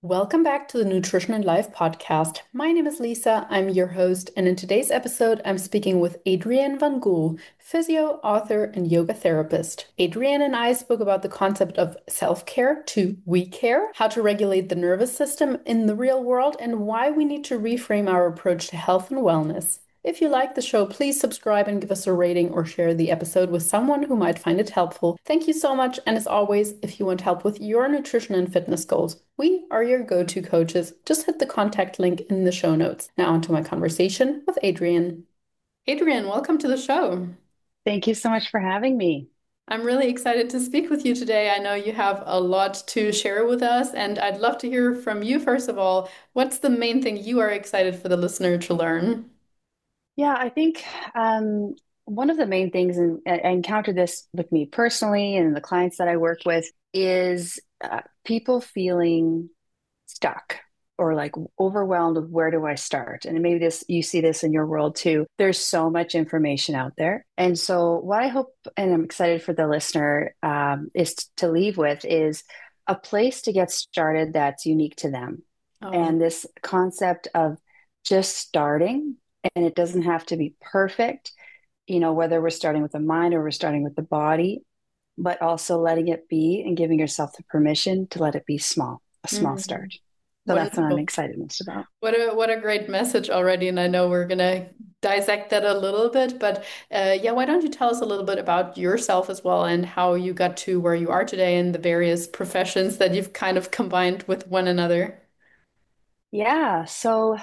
Welcome back to the Nutrition and Life podcast. My name is Lisa. I'm your host, and in today's episode, I'm speaking with Adrienne Van Gool, physio, author, and yoga therapist. Adrienne and I spoke about the concept of self-care to we care, how to regulate the nervous system in the real world, and why we need to reframe our approach to health and wellness. If you like the show, please subscribe and give us a rating or share the episode with someone who might find it helpful. Thank you so much. And as always, if you want help with your nutrition and fitness goals, we are your go-to coaches. Just hit the contact link in the show notes. Now on to my conversation with Adrienne. Adrienne, welcome to the show. Thank you so much for having me. I'm really excited to speak with you today. I know you have a lot to share with us, and I'd love to hear from you first of all. What's the main thing you are excited for the listener to learn? Yeah, I think one of the main things, and I encountered this with me personally and the clients that I work with, is people feeling stuck or like overwhelmed with where do I start? And maybe this you see this in your world too. There's so much information out there. And so what I hope and I'm excited for the listener is to leave with is a place to get started that's unique to them. Oh, And this concept of just starting, and it doesn't have to be perfect, whether we're starting with the mind or we're starting with the body, but also letting it be and giving yourself the permission to let it be small, a small mm, start. So that's what I'm wonderful. excited most about. What a great message already, and I know we're gonna dissect that a little bit, but yeah, why don't you tell us a little bit about yourself as well and how you got to where you are today and the various professions that you've kind of combined with one another? Yeah, so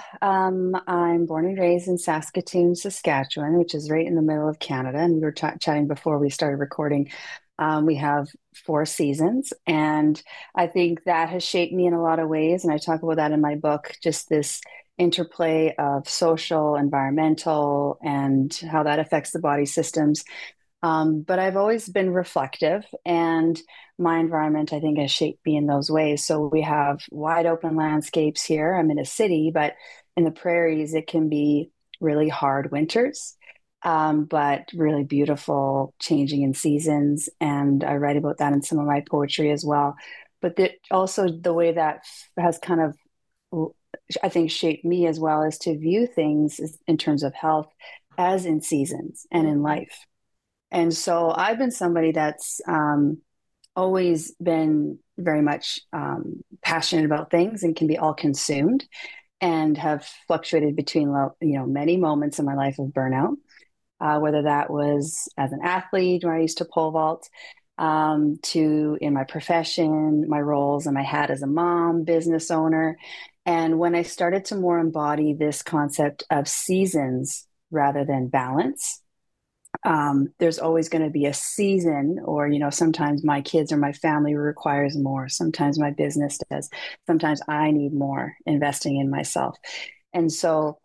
I'm born and raised in Saskatoon, Saskatchewan, which is right in the middle of Canada. And we were chatting before we started recording. We have four seasons, and I think that has shaped me in a lot of ways. And I talk about that in my book, just this interplay of social, environmental, and how that affects the body systems. But I've always been reflective, and my environment, I think, has shaped me in those ways. So we have wide open landscapes here. I'm in a city, but in the prairies, it can be really hard winters, but really beautiful, changing in seasons. And I write about that in some of my poetry as well. But also, the way that has kind of, I think, shaped me as well is to view things in terms of health as in seasons and in Mhm. life. And so I've been somebody that's always been very much passionate about things and can be all consumed and have fluctuated between many moments in my life of burnout, whether that was as an athlete where I used to pole vault, to in my profession, my roles and my hat as a mom, business owner. And when I started to more embody this concept of seasons rather than balance, there's always going to be a season, or sometimes my kids or my family requires more, sometimes my business does, sometimes I need more investing in myself. And so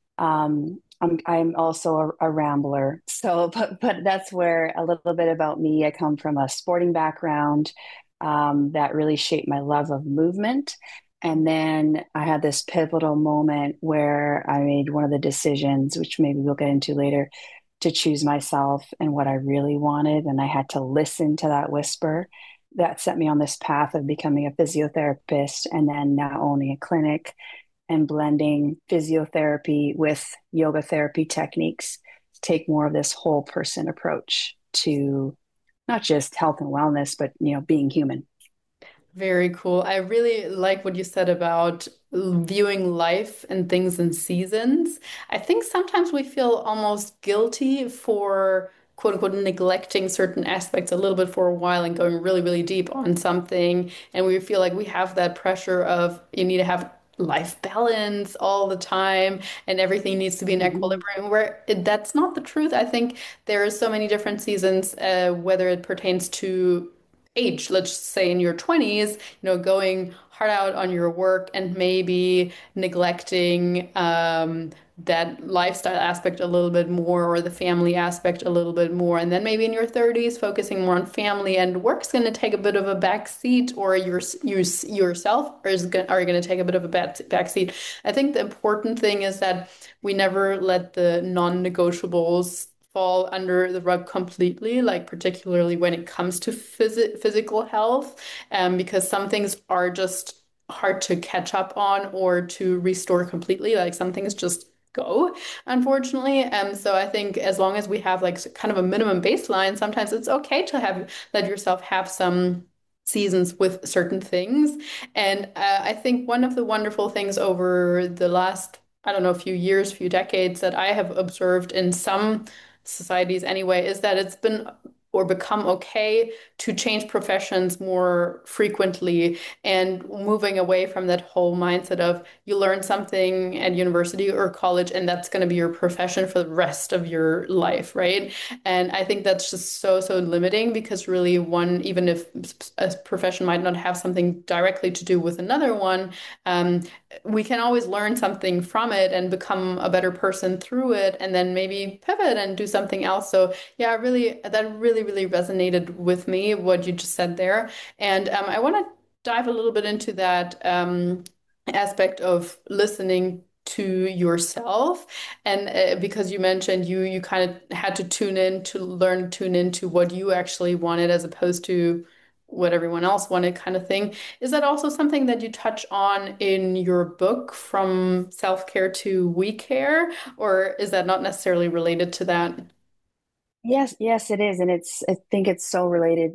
I'm also a rambler. So but that's where a little bit about me. I come from a sporting background that really shaped my love of movement. And then I had this pivotal moment where I made one of the decisions, which maybe we'll get into later, to choose myself and what I really wanted. And I had to listen to that whisper that set me on this path of becoming a physiotherapist and then now owning a clinic and blending physiotherapy with yoga therapy techniques to take more of this whole person approach to not just health and wellness, but being human. Very cool. I really like what you said about viewing life and things in seasons. I think sometimes we feel almost guilty for quote unquote neglecting certain aspects a little bit for a while and going really, really deep on something. And we feel like we have that pressure of you need to have life balance all the time and everything needs to be in Mm-hmm. equilibrium, where that's not the truth. I think there are so many different seasons, whether it pertains to age, let's say in your 20s, going hard out on your work and maybe neglecting that lifestyle aspect a little bit more or the family aspect a little bit more. And then maybe in your 30s, focusing more on family and work's going to take a bit of a back seat, or yourself are you going to take a bit of a back seat. I think the important thing is that we never let the non-negotiables fall under the rug completely, like particularly when it comes to physical health, because some things are just hard to catch up on or to restore completely. Like some things just go, unfortunately. So I think as long as we have like kind of a minimum baseline, sometimes it's okay to have let yourself have some seasons with certain things. And I think one of the wonderful things over the last, I don't know, few years, few decades that I have observed in some societies anyway, is that it's been or become okay to change professions more frequently and moving away from that whole mindset of you learn something at university or college and that's going to be your profession for the rest of your life, right? And I think that's just so, so limiting because really one, even if a profession might not have something directly to do with another one, um, we can always learn something from it and become a better person through it and then maybe pivot and do something else. So yeah, really, that really, really resonated with me, what you just said there. And I want to dive a little bit into that aspect of listening to yourself. And because you mentioned you kind of had to tune in to learn, tune into what you actually wanted as opposed to what everyone else wanted kind of thing. Is that also something that you touch on in your book, From Self-Care to We Care, or is that not necessarily related to that? Yes, yes, it is, and I think it's so related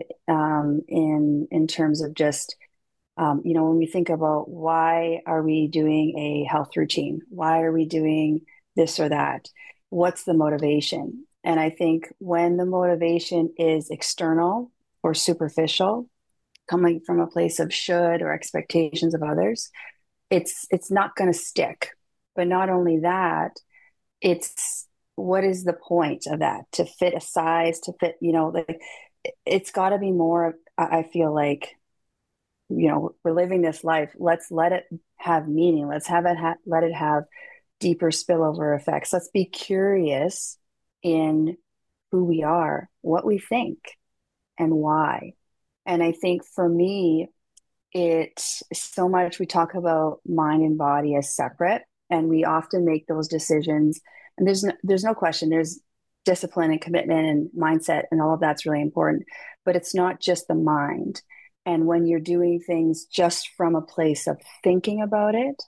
in terms of just when we think about why are we doing a health routine? Why are we doing this or that? What's the motivation? And I think when the motivation is external or superficial, coming from a place of should or expectations of others, it's not going to stick. But not only that, it's what is the point of that? To fit a size, to fit, like it's got to be more. I feel like we're living this life. Let's let it have meaning. Let's have it let it have deeper spillover effects. Let's be curious in who we are, what we think, and why. And I think for me, it's so much we talk about mind and body as separate, and we often make those decisions. And there's no question. There's discipline and commitment and mindset, and all of that's really important. But it's not just the mind. And when you're doing things just from a place of thinking about it,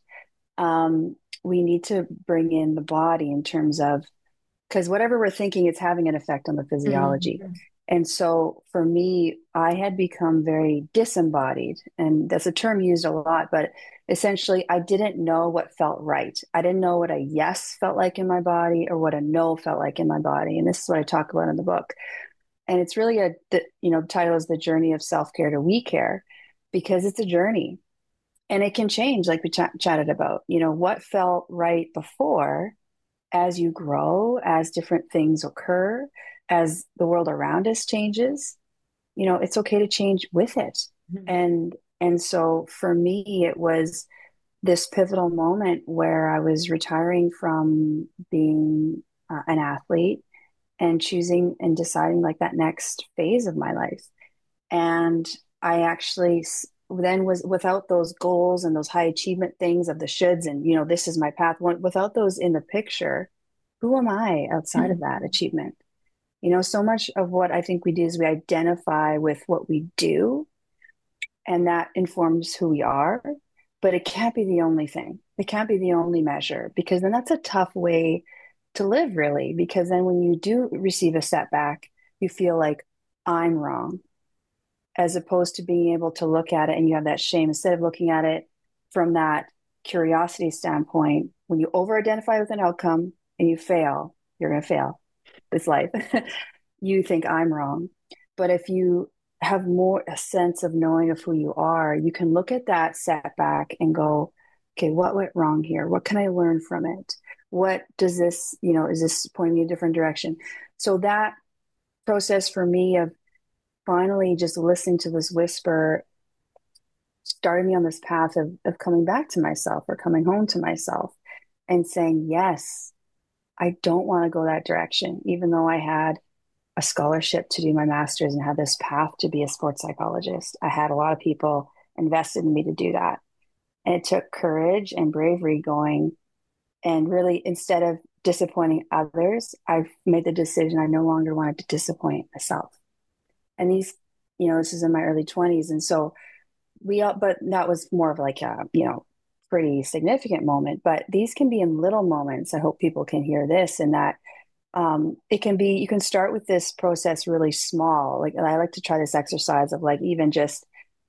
we need to bring in the body in terms of because whatever we're thinking, it's having an effect on the physiology. Mhm. And so for me, I had become very disembodied. And that's a term used a lot, but essentially, I didn't know what felt right. I didn't know what a yes felt like in my body or what a no felt like in my body. And this is what I talk about in the book. And it's really the title is The Journey of Self-Care to We Care because it's a journey and it can change, like we chatted about, what felt right before as you grow, as different things occur, as the world around us changes, it's okay to change with it. Mhm. And so for me, it was this pivotal moment where I was retiring from being an athlete and choosing and deciding like that next phase of my life. And I actually then was without those goals and those high achievement things of the shoulds and, this is my path. Without those in the picture, who am I outside of that achievement? So much of what I think we do is we identify with what we do, and that informs who we are. But it can't be the only thing. It can't be the only measure because then that's a tough way to live, really. Because then when you do receive a setback, you feel like I'm wrong, as opposed to being able to look at it and you have that shame instead of looking at it from that curiosity standpoint. When you over identify with an outcome and you fail, you're going to fail. It's life. You think I'm wrong. But if you have more a sense of knowing of who you are, you can look at that setback and go, okay, what went wrong here? What can I learn from it? What does this, is this pointing me a different direction? So that process for me of finally just listening to this whisper started me on this path of coming back to myself or coming home to myself and saying, yes, I don't want to go that direction, even though I had a scholarship to do my master's and had this path to be a sports psychologist. I had a lot of people invested in me to do that. And it took courage and bravery going. And really, instead of disappointing others, I've made the decision I no longer wanted to disappoint myself. And this is in my early 20s. And so but that was more of like a, pretty significant moment. But these can be in little moments. I hope people can hear this, and that it can be, you can start with this process really small. Like, and I like to try this exercise of like even just,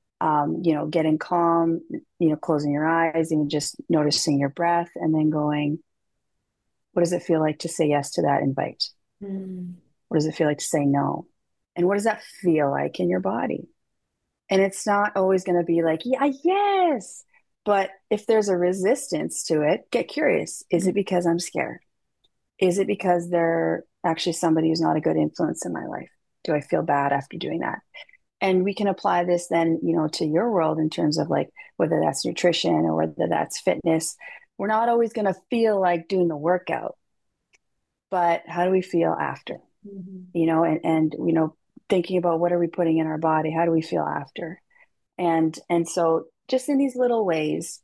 getting calm, closing your eyes, even just noticing your breath, and then going, what does it feel like to say yes to that invite? Mm. What does it feel like to say no? And what does that feel like in your body? And it's not always going to be like, yeah, yes. But if there's a resistance to it, get curious. Is it because I'm scared? Is it because they're actually somebody who's not a good influence in my life? Do I feel bad after doing that? And we can apply this then, to your world in terms of like whether that's nutrition or whether that's fitness. We're not always going to feel like doing the workout, but how do we feel after? Mhm. And thinking about what are we putting in our body? How do we feel after? And so just in these little ways,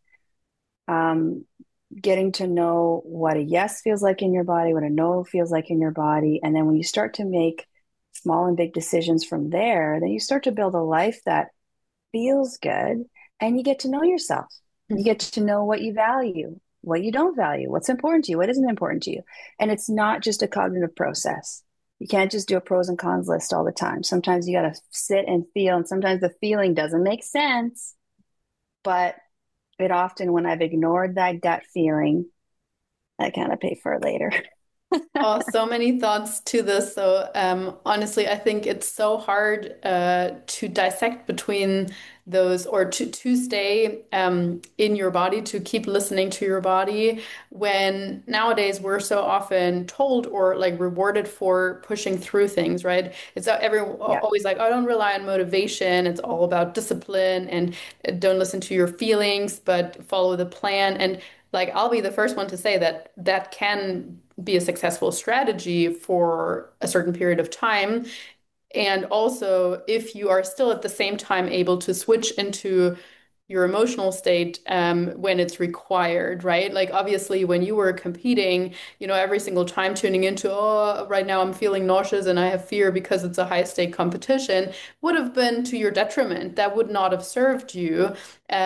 um, getting to know what a yes feels like in your body, what a no feels like in your body. And then when you start to make small and big decisions from there, then you start to build a life that feels good, and you get to know yourself. You get to know what you value, what you don't value, what's important to you, what isn't important to you. And it's not just a cognitive process. You can't just do a pros and cons list all the time. Sometimes you got to sit and feel, and sometimes the feeling doesn't make sense. But it often, when I've ignored that gut feeling, I kind of pay for it later. Oh, so many thoughts to this. So, honestly, I think it's so hard to dissect between those or to stay in your body, to keep listening to your body when nowadays we're so often told or like rewarded for pushing through things, right? It's Yeah. always like, oh, don't rely on motivation. It's all about discipline and don't listen to your feelings, but follow the plan. And like, I'll be the first one to say that that can be a successful strategy for a certain period of time. And also, if you are still at the same time able to switch into your emotional state when it's required, right? Like obviously when you were competing, every single time tuning into, oh, right now I'm feeling nauseous and I have fear because it's a high stake competition would have been to your detriment. That would not have served you.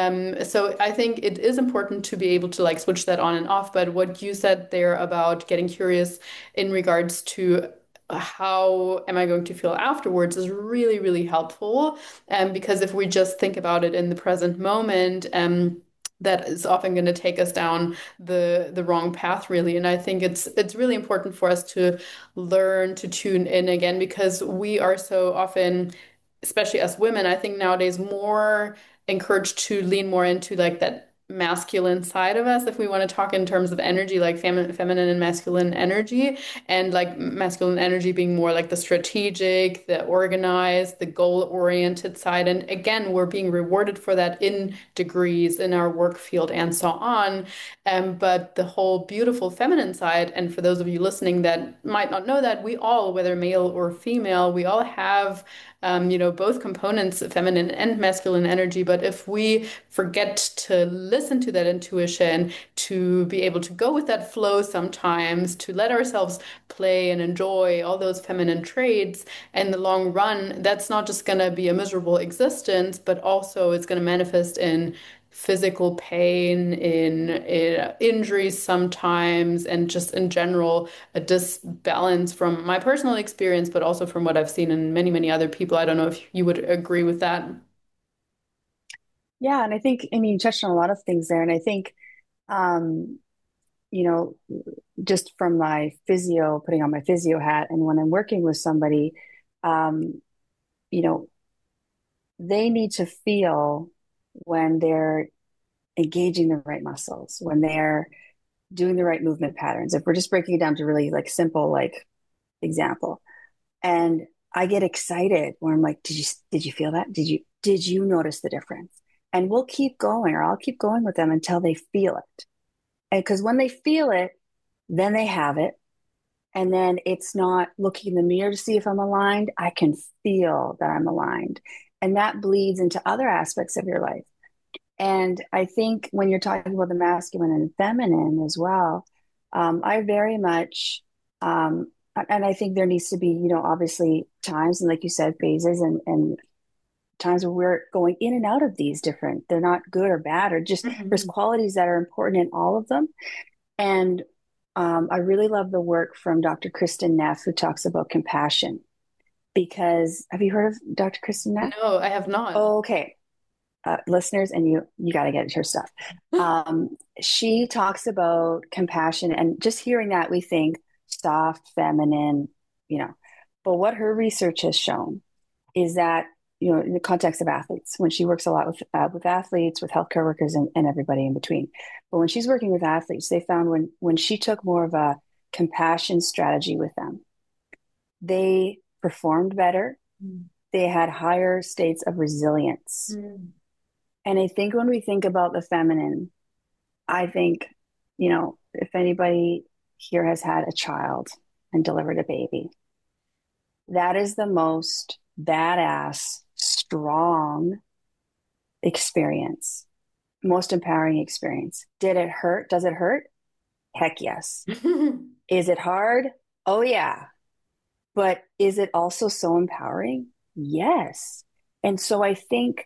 So I think it is important to be able to like switch that on and off. But what you said there about getting curious in regards to how am I going to feel afterwards is really, really helpful. Because if we just think about it in the present moment, that is often going to take us down the wrong path, really. And I think it's really important for us to learn to tune in again because we are so often, especially as women, I think nowadays more encouraged to lean more into like that masculine side of us if we want to talk in terms of energy like feminine and masculine energy and like masculine energy being more like the strategic, the organized, the goal-oriented side. And again, we're being rewarded for that in degrees in our work field and so on. But the whole beautiful feminine side, and for those of you listening that might not know that, we all, whether male or female, we all have both components, feminine and masculine energy. But if we forget to listen to that intuition, to be able to go with that flow sometimes, to let ourselves play and enjoy all those feminine traits in the long run, that's not just going to be a miserable existence, but also it's going to manifest in physical pain, in injuries sometimes, and just in general, a disbalance from my personal experience, but also from what I've seen in many, many other people. I don't know if you would agree with that. Yeah. And I think, I mean, you touched on a lot of things there. And I think, um, you know, just from my physio, putting on my physio hat, and when I'm working with somebody, um, you know, they need to feel when they're engaging the right muscles, when they're doing the right movement patterns. If we're just breaking it down to really like simple, like example, and I get excited when I'm like, did you feel that? Did you notice the difference? And we'll keep going, or I'll keep going with them until they feel it. And because when they feel it, then they have it. And then it's not looking in the mirror to see if I'm aligned. I can feel that I'm aligned. And that bleeds into other aspects of your life. And I think when you're talking about the masculine and feminine as well, I very much, and I think there needs to be, obviously times and like you said, phases and times where we're going in and out of these different, they're not good or bad, or just there's Mhm. qualities that are important in all of them. And I really love the work from Dr. Kristen Neff, who talks about compassion. Because have you heard of Dr. Kristen Neff? No, I have not. Okay, listeners, and you got to get her stuff. She talks about compassion, and just hearing that, we think soft, feminine, you know. But what her research has shown is that, in the context of athletes, when she works a lot with athletes, with healthcare workers, and everybody in between. But when she's working with athletes, they found when she took more of a compassion strategy with them, they performed better. They had higher states of resilience. Mm. And I think when we think about the feminine, I think, if anybody here has had a child and delivered a baby, that is the most badass, strong experience, most empowering experience. Did it hurt? Does it hurt? Heck yes. Is it hard? Oh, yeah. But is it also so empowering? Yes. And so I think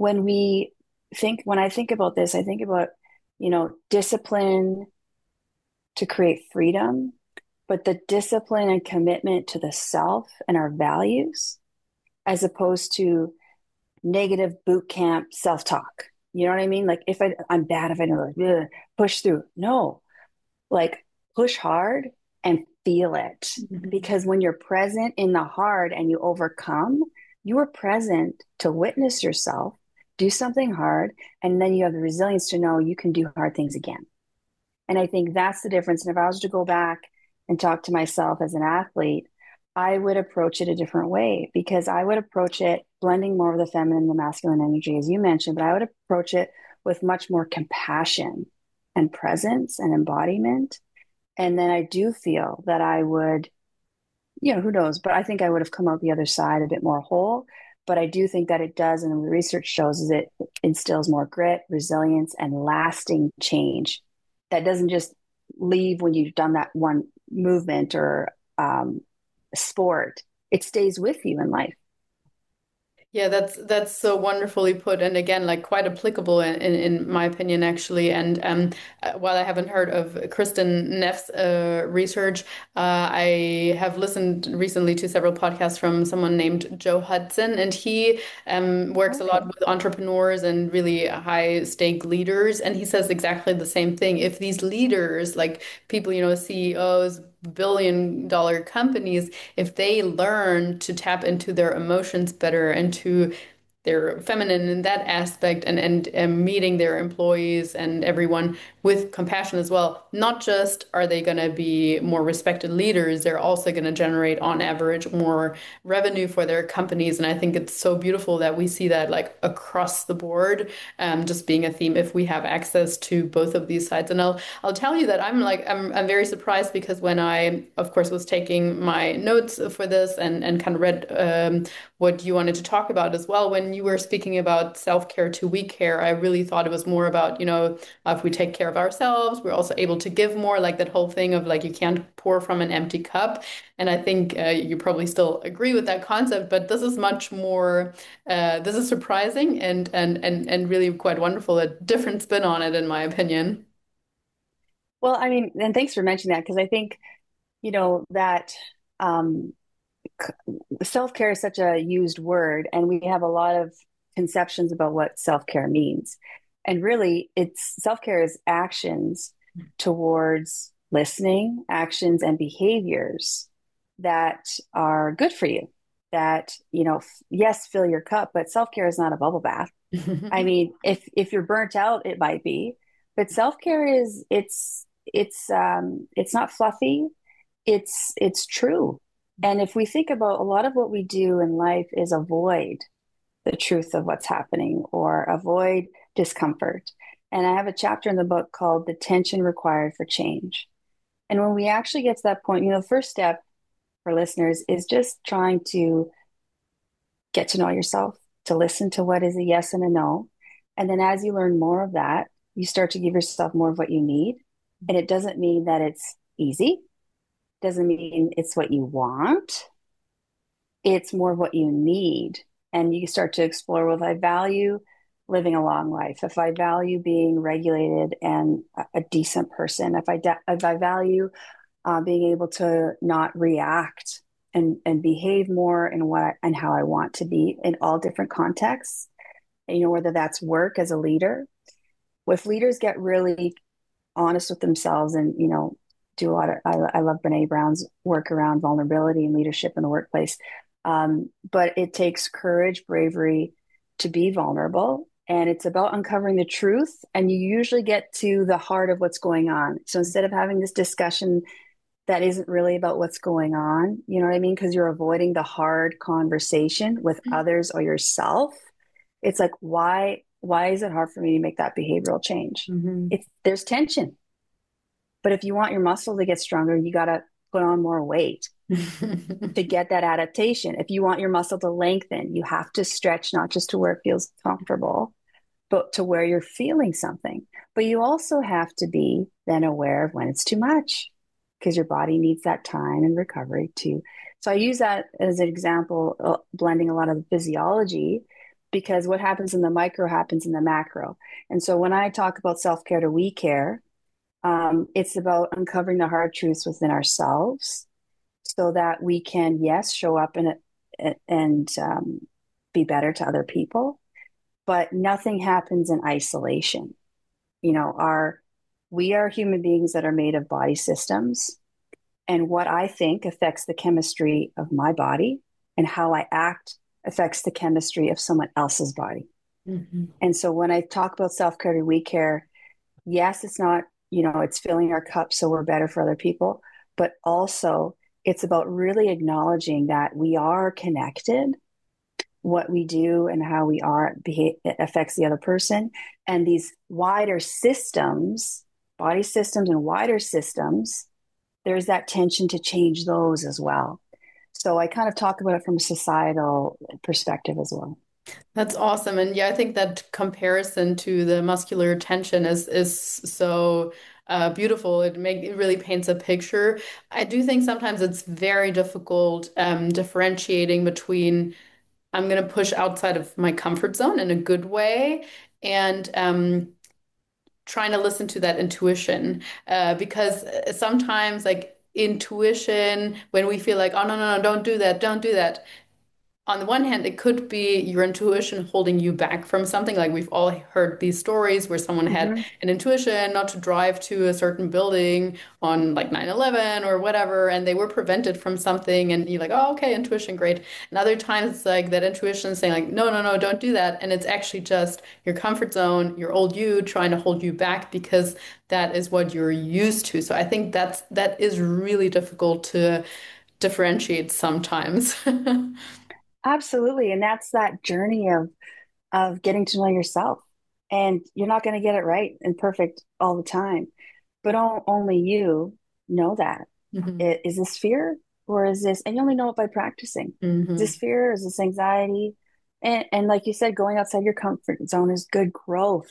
when I think about this, I think about, discipline to create freedom, but the discipline and commitment to the self and our values, as opposed to negative boot camp self talk. You know what I mean? Like if I'm bad, if I know, like, push through. No, like push hard and feel it. Mhm. Because when you're present in the hard and you overcome, you are present to witness yourself do something hard, and then you have the resilience to know you can do hard things again. And I think that's the difference. And if I was to go back and talk to myself as an athlete, I would approach it a different way, because I would approach it blending more of the feminine and the masculine energy, as you mentioned, but I would approach it with much more compassion and presence and embodiment. And then I do feel that I would, who knows, but I think I would have come out the other side a bit more whole. But I do think that it does, and the research shows is it instills more grit, resilience, and lasting change that doesn't just leave when you've done that one movement or sport. It stays with you in life. Yeah, that's so wonderfully put, and again, like quite applicable in my opinion, actually. And while I haven't heard of Kristen Neff's research, I have listened recently to several podcasts from someone named Joe Hudson, and he works a lot Okay. with entrepreneurs and really high stake leaders, and he says exactly the same thing. If these leaders, like people, CEOs, billion-dollar companies, if they learn to tap into their emotions better and to they're feminine in that aspect, and meeting their employees and everyone with compassion as well. Not just are they going to be more respected leaders, they're also going to generate on average more revenue for their companies. And I think it's so beautiful that we see that like across the board, just being a theme if we have access to both of these sides. And I'll tell you that I'm very surprised, because when I of course was taking my notes for this and kind of read what you wanted to talk about as well. When you were speaking about self-care to we care, I really thought it was more about, if we take care of ourselves, we're also able to give more, like that whole thing of like you can't pour from an empty cup. And I think you probably still agree with that concept, but this is much more, this is surprising and really quite wonderful, a different spin on it, in my opinion. Well, I mean, and thanks for mentioning that, because I think, that um, self care is such a used word, and we have a lot of conceptions about what self care means. And really, it's self care is actions towards listening, actions and behaviors that are good for you. That, yes, fill your cup, but self care is not a bubble bath. I mean, if you're burnt out, it might be, but self care is it's not fluffy. It's true. And if we think about a lot of what we do in life is avoid the truth of what's happening or avoid discomfort. And I have a chapter in the book called The Tension Required for Change. And when we actually get to that point, the first step for listeners is just trying to get to know yourself, to listen to what is a yes and a no. And then as you learn more of that, you start to give yourself more of what you need. And it doesn't mean that it's easy, doesn't mean it's what you want. It's more of what you need. And you start to explore, well, if I value living a long life, if I value being regulated and a decent person, if I value being able to not react and behave more in and how I want to be in all different contexts, and, whether that's work as a leader. If leaders get really honest with themselves and, do a lot of, I love Brene Brown's work around vulnerability and leadership in the workplace. But it takes courage, bravery to be vulnerable. And it's about uncovering the truth. And you usually get to the heart of what's going on. So instead of having this discussion that isn't really about what's going on, you know what I mean? Because you're avoiding the hard conversation with others or yourself. It's like, why is it hard for me to make that behavioral change? Mm-hmm. There's tension. But if you want your muscle to get stronger, you got to put on more weight to get that adaptation. If you want your muscle to lengthen, you have to stretch, not just to where it feels comfortable, but to where you're feeling something. But you also have to be then aware of when it's too much, because your body needs that time and recovery too. So I use that as an example, blending a lot of the physiology, because what happens in the micro happens in the macro. And so when I talk about self-care to we care, it's about uncovering the hard truths within ourselves so that we can, yes, show up and be better to other people. But nothing happens in isolation. We are human beings that are made of body systems. And what I think affects the chemistry of my body, and how I act affects the chemistry of someone else's body. Mm-hmm. And so when I talk about self-care to we care, yes, it's not, it's filling our cup so we're better for other people, but also it's about really acknowledging that we are connected. What we do and how we are behave affects the other person. And these wider systems, body systems and wider systems, there's that tension to change those as well. So I kind of talk about it from a societal perspective as well. That's awesome. And yeah, I think that comparison to the muscular tension is so beautiful. It really paints a picture. I do think sometimes it's very difficult differentiating between I'm going to push outside of my comfort zone in a good way and trying to listen to that intuition because sometimes like intuition when we feel like, oh no, don't do that, don't do that, on the one hand, it could be your intuition holding you back from something. Like we've all heard these stories where someone had Mm-hmm. an intuition not to drive to a certain building on like 9/11 or whatever, and they were prevented from something. And you're like, oh, okay, intuition, great. And other times it's like that intuition is saying like, no, don't do that. And it's actually just your comfort zone, your old you trying to hold you back because that is what you're used to. So I think that is really difficult to differentiate sometimes. Absolutely. And that's that journey of getting to know yourself. And you're not going to get it right and perfect all the time, but only you know that. Mhm. Is this fear, or is this, and you only know it by practicing. Is Hmm. this fear? Is this anxiety? And like you said, going outside your comfort zone is good growth.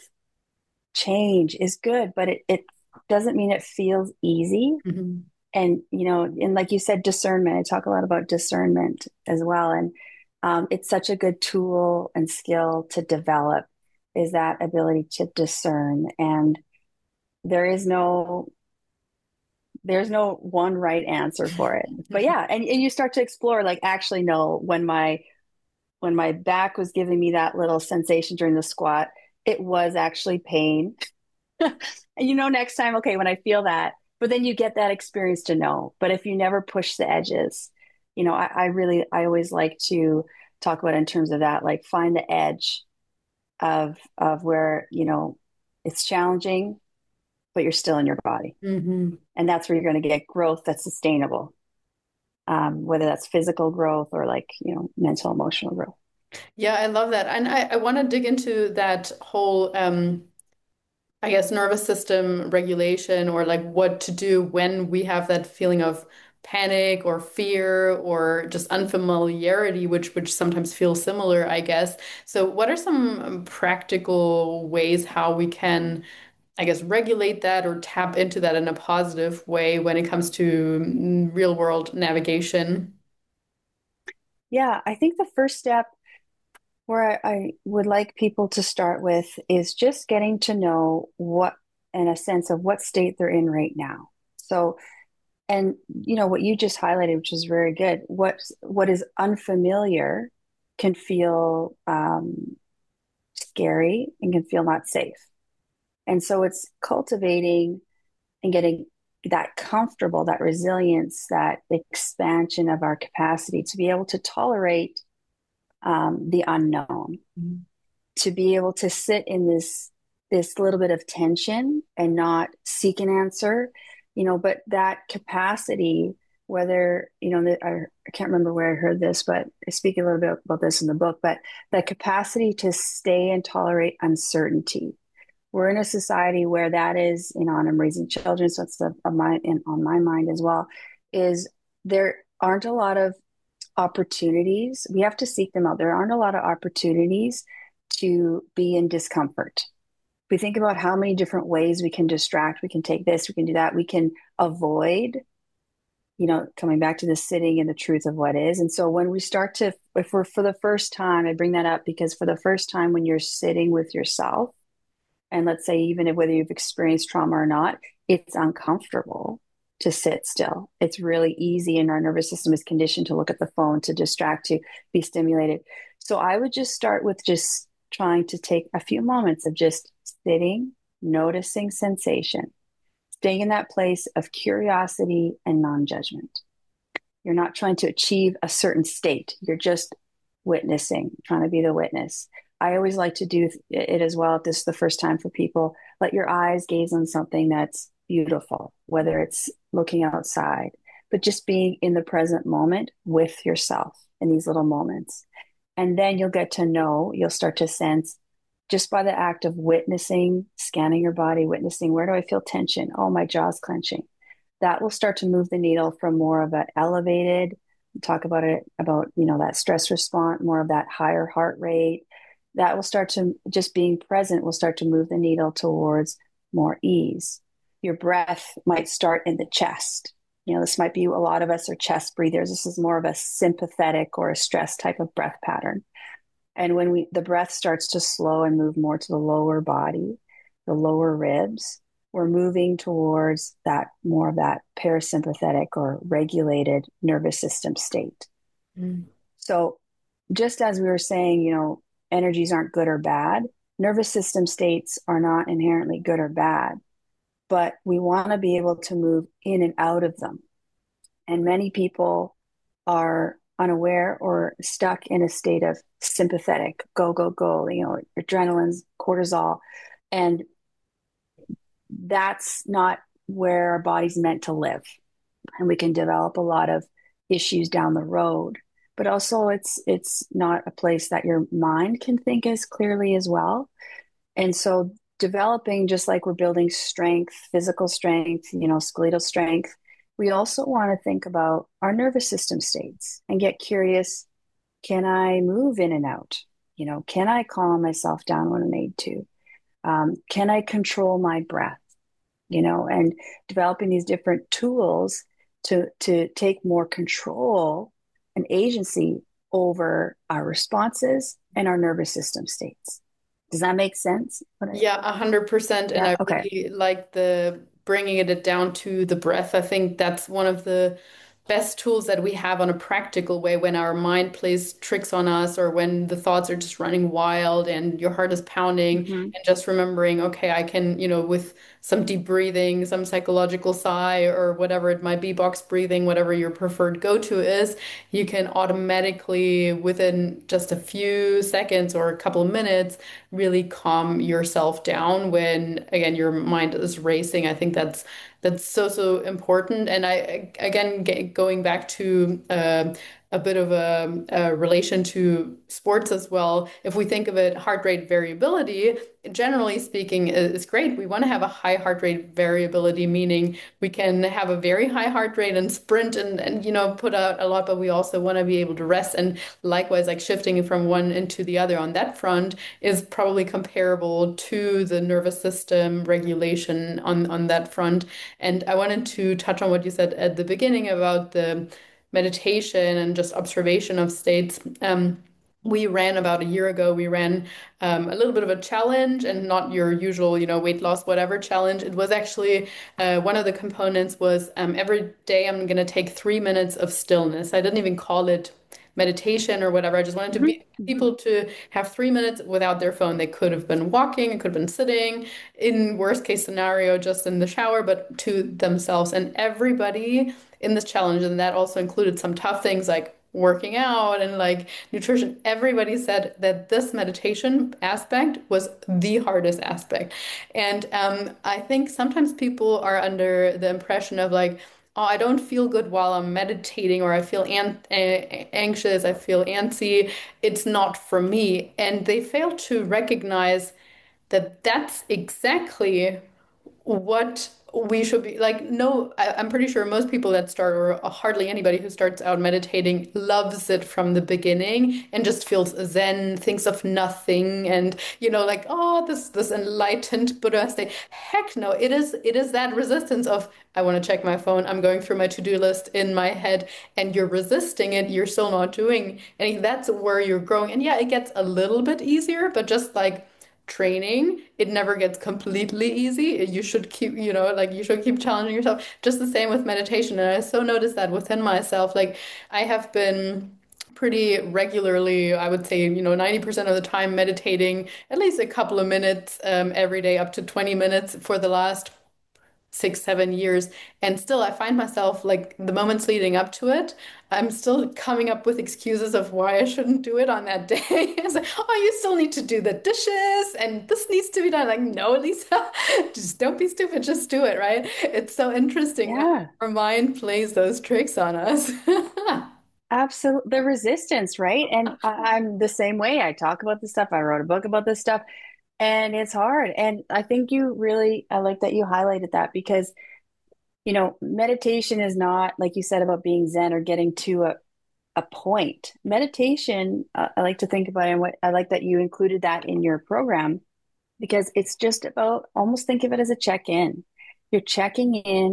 Change is good, but it doesn't mean it feels easy. Hmm. And, and like you said, discernment, I talk a lot about discernment as well. And it's such a good tool and skill to develop, is that ability to discern. And there is no there's no one right answer for it. But yeah, and you start to explore, like, actually no, when my back was giving me that little sensation during the squat, it was actually pain. And next time, okay, when I feel that, but then you get that experience to know. But if you never push the edges, I always like to talk about it in terms of that, like, find the edge of where, it's challenging, but you're still in your body. Hmm. And that's where you're going to get growth that's sustainable, whether that's physical growth or, like, mental, emotional growth. Yeah, I love that. And I want to dig into that whole, I guess, nervous system regulation or like what to do when we have that feeling of panic or fear or just unfamiliarity, which sometimes feels similar, I guess. So what are some practical ways how we can, I guess, regulate that or tap into that in a positive way when it comes to real world navigation? Yeah, I think the first step Where I would like people to start with is just getting to know what, and a sense of what state they're in right now. So, and what you just highlighted, which is very good. What is unfamiliar can feel scary and can feel not safe. And so it's cultivating and getting that comfortable, that resilience, that expansion of our capacity to be able to tolerate the unknown, to be able to sit in this little bit of tension and not seek an answer, but that capacity, whether, I can't remember where I heard this, but I speak a little bit about this in the book, but that capacity to stay and tolerate uncertainty. We're in a society where that is, and I'm raising children, so it's on my mind as well, is there aren't a lot of opportunities. We have to seek them out. There aren't a lot of opportunities to be in discomfort. We think about how many different ways we can distract, we can take this, we can do that, we can avoid, coming back to the sitting and the truth of what is. And so when we start to, if we're for the first time, I bring that up because for the first time, when you're sitting with yourself, and let's say, even if whether you've experienced trauma or not, it's uncomfortable to sit still. It's really easy, and our nervous system is conditioned to look at the phone, to distract, to be stimulated. So I would just start with just trying to take a few moments of just sitting, noticing sensation, staying in that place of curiosity and non-judgment. You're not trying to achieve a certain state. You're just witnessing, trying to be the witness. I always like to do it as well. If this is the first time for people, let your eyes gaze on something that's beautiful, whether it's looking outside, but just being in the present moment with yourself in these little moments. And then you'll get to know, you'll start to sense just by the act of witnessing, scanning your body, witnessing, where do I feel tension? Oh, my jaw's clenching. That will start to move the needle from more of an elevated, talk about it, about, that stress response, more of that higher heart rate. That will start to, just being present will start to move the needle towards more ease. Your breath might start in the chest. This might be, a lot of us are chest breathers. This is more of a sympathetic or a stress type of breath pattern. And when the breath starts to slow and move more to the lower body, the lower ribs, we're moving towards that, more of that parasympathetic or regulated nervous system state. Mm. So just as we were saying, energies aren't good or bad, nervous system states are not inherently good or bad, but we want to be able to move in and out of them. And many people are unaware or stuck in a state of sympathetic, go, go, go, adrenaline's, cortisol. And that's not where our body's meant to live. And we can develop a lot of issues down the road. But also it's not a place that your mind can think as clearly as well. And so developing, just like we're building strength, physical strength, skeletal strength, we also want to think about our nervous system states and get curious. Can I move in and out? Can I calm myself down when I need to? Can I control my breath? And developing these different tools to take more control and agency over our responses and our nervous system states. Does that make sense? Yeah, 100%. And Yeah, I okay. really like the bringing it down to the breath. I think that's one of the best tools that we have on a practical way when our mind plays tricks on us or when the thoughts are just running wild and your heart is pounding Mm-hmm. and just remembering, okay, I can, with some deep breathing, some psychological sigh or whatever it might be, box breathing, whatever your preferred go-to is, you can automatically, within just a few seconds or a couple of minutes, really calm yourself down when, again, your mind is racing. I think that's so important. And I, again, going back to a bit of a relation to sports as well. If we think of it, heart rate variability, generally speaking, is great. We want to have a high heart rate variability, meaning we can have a very high heart rate and sprint and put out a lot, but we also want to be able to rest. And likewise, like shifting from one into the other on that front is probably comparable to the nervous system regulation on that front. And I wanted to touch on what you said at the beginning about the meditation and just observation of states. we ran about a year ago. We ran a little bit of a challenge and not your usual, weight loss, whatever challenge. It was actually one of the components was every day I'm going to take 3 minutes of stillness. I didn't even call it meditation or whatever. I just wanted to Hmm. be Hmm. people to have 3 minutes without their phone. They could have been walking, it could have been sitting, in worst case scenario, just in the shower, but to themselves. And everybody in this challenge, and that also included some tough things like working out and like nutrition, everybody said that this meditation aspect was the hardest aspect. And I think sometimes people are under the impression of like, oh, I don't feel good while I'm meditating, or I feel anxious, I feel antsy. It's not for me. And they fail to recognize that that's exactly what we should be like. No, I'm pretty sure most people that start, or hardly anybody who starts out meditating, loves it from the beginning and just feels zen, thinks of nothing, and like, oh, this enlightened Buddha state. Heck no, it is that resistance of, I want to check my phone, I'm going through my to-do list in my head, and you're resisting it, you're still not doing anything. That's where you're growing. And yeah, it gets a little bit easier, but just like training, it never gets completely easy. You should keep, like you should keep challenging yourself. Just the same with meditation. And I so noticed that within myself. Like I have been pretty regularly, I would say, 90% of the time meditating at least a couple of minutes every day, up to 20 minutes for the last 6, 7 years. And still, I find myself like the moments leading up to it, I'm still coming up with excuses of why I shouldn't do it on that day. It's like, oh, you still need to do the dishes and this needs to be done. Like, no, Lisa, just don't be stupid, just do it, right? It's so interesting how Yeah, our mind plays those tricks on us. absolutely. The resistance, right? And I'm the same way. I talk about this stuff. I wrote a book about this stuff, and it's hard. And I think I like that you highlighted that because, meditation is not, like you said, about being Zen or getting to a point. Meditation, I like to think about it, and what I like that you included that in your program because it's just about almost think of it as a check-in. You're checking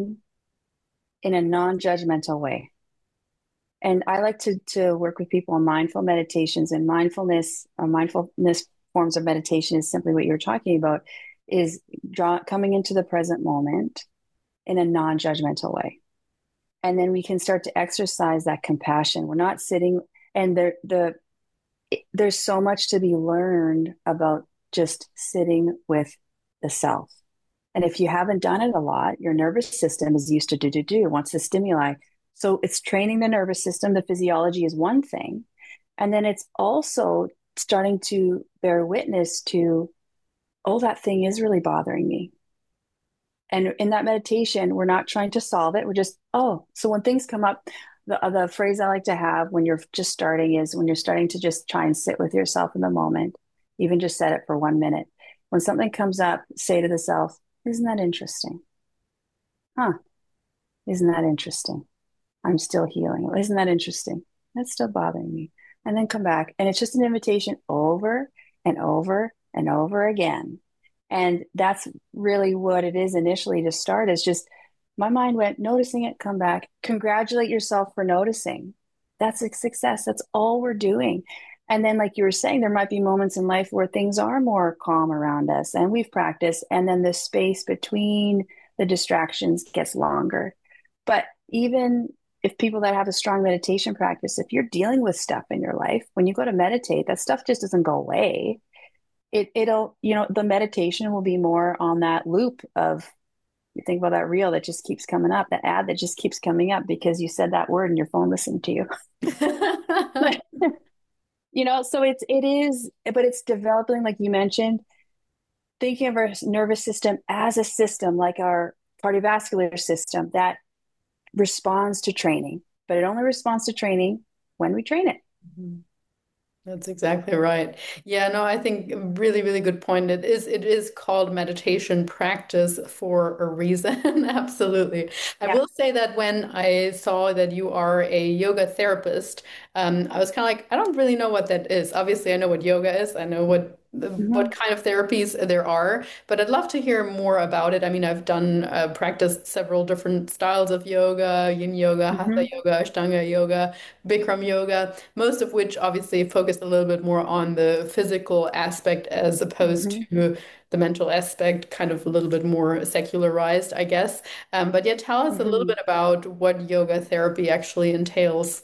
in a non-judgmental way. And I like to work with people on mindful meditations and mindfulness forms of meditation is simply what you're talking about, is coming into the present moment in a non-judgmental way. And then we can start to exercise that compassion. We're not sitting and there's so much to be learned about just sitting with the self. And if you haven't done it a lot, your nervous system is used to do, wants to stimuli. So it's training the nervous system. The physiology is one thing. And then it's also starting to bear witness to, oh, that thing is really bothering me. And in that meditation, we're not trying to solve it. We're just, oh, so when things come up, the phrase I like to have when you're just starting is when you're starting to just try and sit with yourself in the moment, even just set it for 1 minute. When something comes up, say to the self, isn't that interesting? Huh, isn't that interesting? I'm still healing. Isn't that interesting? That's still bothering me. And then come back. And it's just an invitation over and over and over again. And that's really what it is initially to start is just my mind went noticing it, come back, congratulate yourself for noticing. That's a success. That's all we're doing. And then, like you were saying, there might be moments in life where things are more calm around us and we've practiced. And then the space between the distractions gets longer. But even if people that have a strong meditation practice, if you're dealing with stuff in your life, when you go to meditate, that stuff just doesn't go away. It'll, the meditation will be more on that loop of you think about that reel that just keeps coming up, that ad that just keeps coming up because you said that word and your phone listened to you. So it is, but it's developing, like you mentioned, thinking of our nervous system as a system, like our cardiovascular system that responds to training, but it only responds to training when we train it. That's exactly right. Yeah, no, I think a really, really good point. It is called meditation practice for a reason. Absolutely. I Yeah. will say that when I saw that you are a yoga therapist, I was kind of like, I don't really know what that is. Obviously, I know what yoga is. I know what Mhm. what kind of therapies there are, but I'd love to hear more about it. I mean, I've done practiced several different styles of yoga, yin yoga, hatha Mhm. yoga, ashtanga yoga, Bikram yoga, most of which obviously focus a little bit more on the physical aspect as opposed Mhm. to the mental aspect, kind of a little bit more secularized, I guess. But yeah, tell us a little Mhm. bit about what yoga therapy actually entails.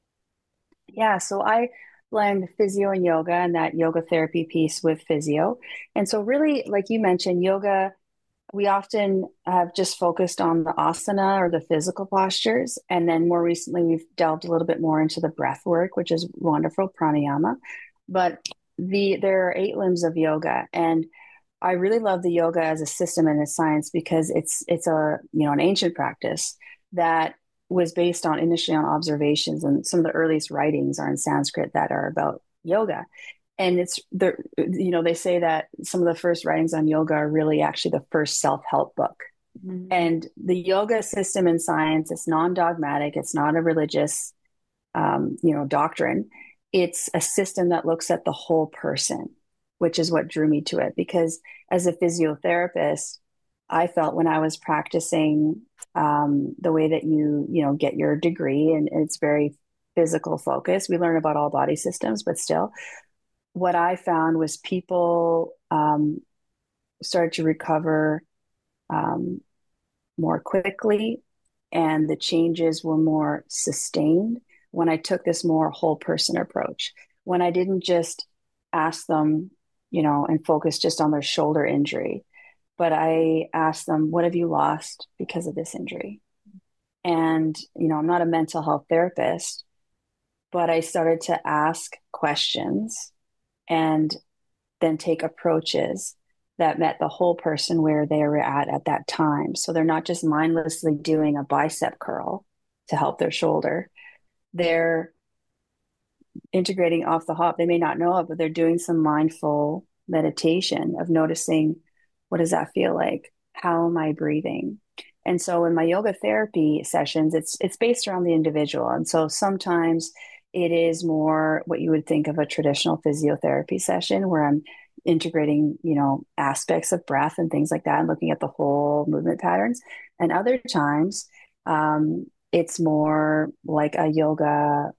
Yeah, so I blend physio and yoga and that yoga therapy piece with physio. And so really, like you mentioned, yoga, we often have just focused on the asana or the physical postures. And then more recently, we've delved a little bit more into the breath work, which is wonderful, pranayama. But there are eight limbs of yoga. And I really love the yoga as a system and a science because it's a an ancient practice that was based on initially on observations, and some of the earliest writings are in Sanskrit that are about yoga. And it's the they say that some of the first writings on yoga are really actually the first self-help book. Mhm. And the yoga system in science, it's non-dogmatic, it's not a religious doctrine. It's a system that looks at the whole person, which is what drew me to it. Because as a physiotherapist, I felt when I was practicing the way that get your degree, and it's very physical focused. We learn about all body systems, but still, what I found was people started to recover um, more quickly, and the changes were more sustained when I took this more whole person approach. When I didn't just ask them, and focus just on their shoulder injury, but I asked them, what have you lost because of this injury? And, I'm not a mental health therapist, but I started to ask questions and then take approaches that met the whole person where they were at that time. So they're not just mindlessly doing a bicep curl to help their shoulder. They're integrating off the hop. They may not know it, but they're doing some mindful meditation of noticing, what does that feel like? How am I breathing? And so in my yoga therapy sessions, it's based around the individual. And so sometimes it is more what you would think of a traditional physiotherapy session where I'm integrating, aspects of breath and things like that and looking at the whole movement patterns. And other times, it's more like a yoga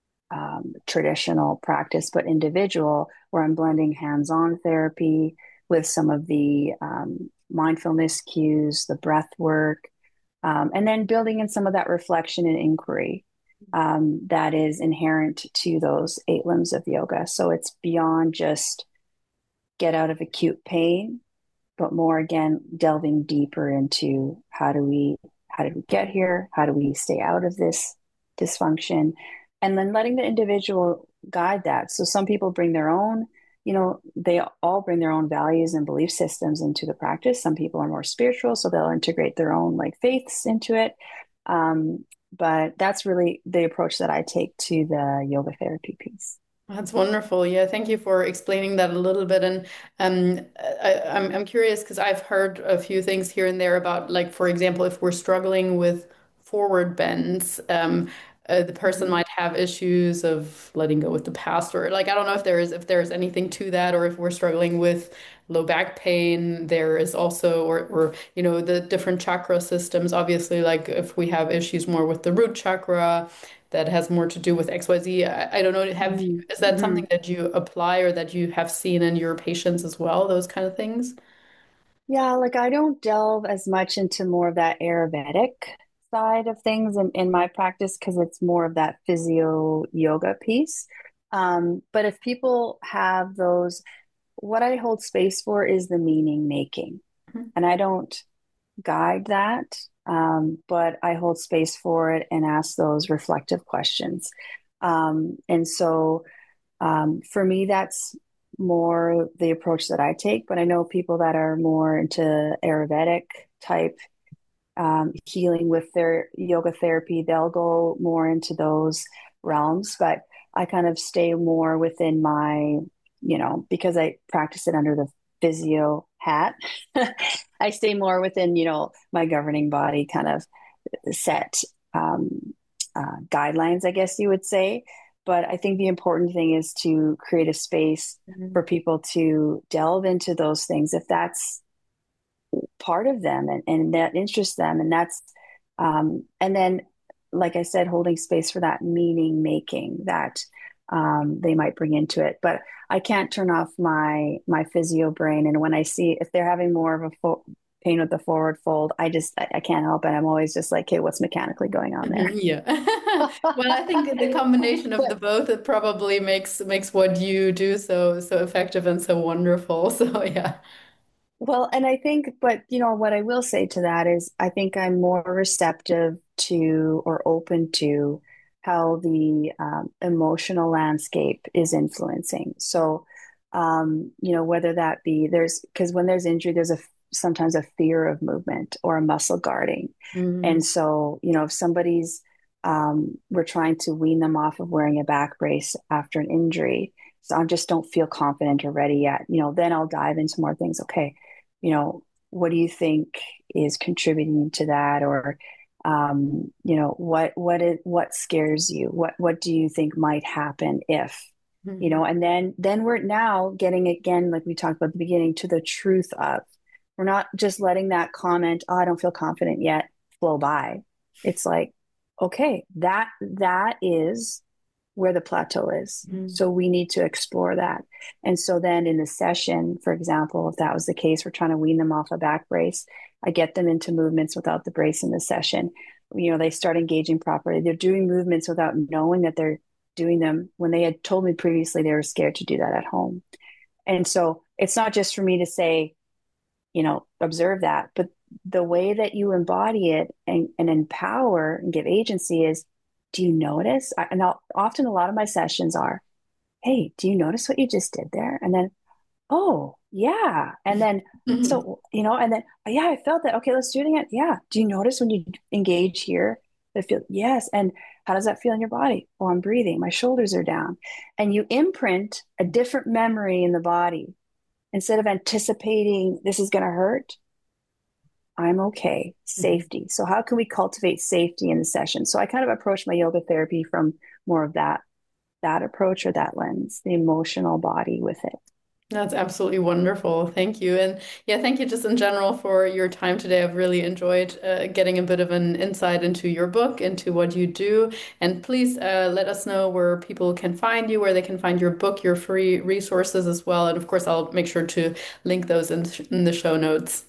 traditional practice, but individual, where I'm blending hands on therapy with some of the mindfulness cues, the breath work, and then building in some of that reflection and inquiry that is inherent to those eight limbs of yoga. So it's beyond just get out of acute pain, but more again, delving deeper into how did we get here? How do we stay out of this dysfunction? And then letting the individual guide that. So some people bring their own, they all bring their own values and belief systems into the practice. Some people are more spiritual, so they'll integrate their own like faiths into it. But that's really the approach that I take to the yoga therapy piece. That's wonderful. Yeah, thank you for explaining that a little bit. And I'm curious because I've heard a few things here and there about, like, for example, if we're struggling with forward bends, the person Mm-hmm. might have issues of letting go with the past, or like I don't know if there's anything to that, or if we're struggling with low back pain, there is also, or the different chakra systems. Obviously, like if we have issues more with the root chakra that has more to do with XYZ. I don't know. Is that Mm-hmm. something that you apply or that you have seen in your patients as well, those kind of things? Yeah, like I don't delve as much into more of that Ayurvedic side of things in my practice because it's more of that physio yoga piece. But if people have those, what I hold space for is the meaning making. Mhm. And I don't guide that, but I hold space for it and ask those reflective questions. And so for me, that's more the approach that I take. But I know people that are more into Ayurvedic type healing with their yoga therapy, they'll go more into those realms. But I kind of stay more within my, because I practice it under the physio hat, I stay more within, my governing body kind of set guidelines, I guess you would say. But I think the important thing is to create a space Mhm. for people to delve into those things if that's part of them and that interests them. And then, like I said, holding space for that meaning making that they might bring into it. But I can't turn off my physio brain. And when I see if they're having more of a pain with the forward fold, I can't help it. I'm always just like, hey, what's mechanically going on there? Mhm, yeah. Well, I think the combination of the But both it probably makes what you do so effective and so wonderful. So yeah. well, and I think, but what I will say to that is I think I'm more receptive to or open to how the emotional landscape is influencing. So, whether that be because when there's injury, there's sometimes a fear of movement or a muscle guarding. Mm, And so, if we're trying to wean them off of wearing a back brace after an injury, so I just don't feel confident or ready yet, then I'll dive into more things. Okay, what do you think is contributing to that? Or, what scares you? What do you think might happen if, mhm. and then we're now getting again, like we talked about at the beginning, to the truth of, we're not just letting that comment, oh, I don't feel confident yet, flow by. It's like, okay, that is where the plateau is. Mhm. So we need to explore that. And so then in the session, for example, if that was the case, we're trying to wean them off a back brace. I get them into movements without the brace in the session. They start engaging properly. They're doing movements without knowing that they're doing them when they had told me previously they were scared to do that at home. And so it's not just for me to say, observe that, but the way that you embody it and empower and give agency is, do you notice? Often a lot of my sessions are, hey, do you notice what you just did there? And then, oh, yeah. And then, so, and then, oh, yeah, I felt that. Okay, let's do it again. Yeah. Do you notice when you engage here? I feel, yes. And how does that feel in your body? Oh, I'm breathing. My shoulders are down. And you imprint a different memory in the body. Instead of anticipating this is going to hurt, I'm okay, Mhm. safety. So, how can we cultivate safety in the session? So, I kind of approach my yoga therapy from more of that approach or that lens, the emotional body with it. That's absolutely wonderful. Thank you. And yeah, thank you just in general for your time today. I've really enjoyed getting a bit of an insight into your book, into what you do. And please let us know where people can find you, where they can find your book, your free resources as well. And of course, I'll make sure to link those in the show notes.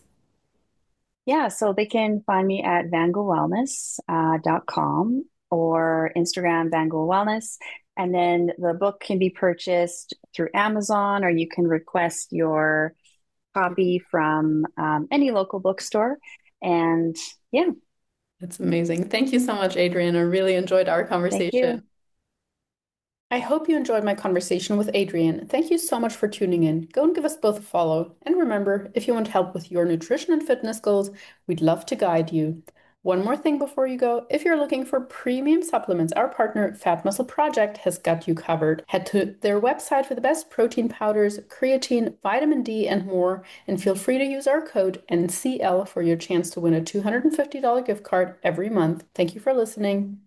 Yeah, so they can find me at vangoolwellness.com or Instagram, Vangool Wellness. And then the book can be purchased through Amazon, or you can request your copy from any local bookstore. And yeah, That's amazing. Thank you so much, Adrian. I really enjoyed our thank you. conversation. I hope you enjoyed my conversation with Adrian. Thank you so much for tuning in. Go and give us both a follow. And remember, if you want help with your nutrition and fitness goals, we'd love to guide you. One more thing before you go, if you're looking for premium supplements, our partner Fat Muscle Project has got you covered. Head to their website for the best protein powders, creatine, vitamin D, and more, and feel free to use our code NCL for your chance to win a $250 gift card every month. Thank you for listening.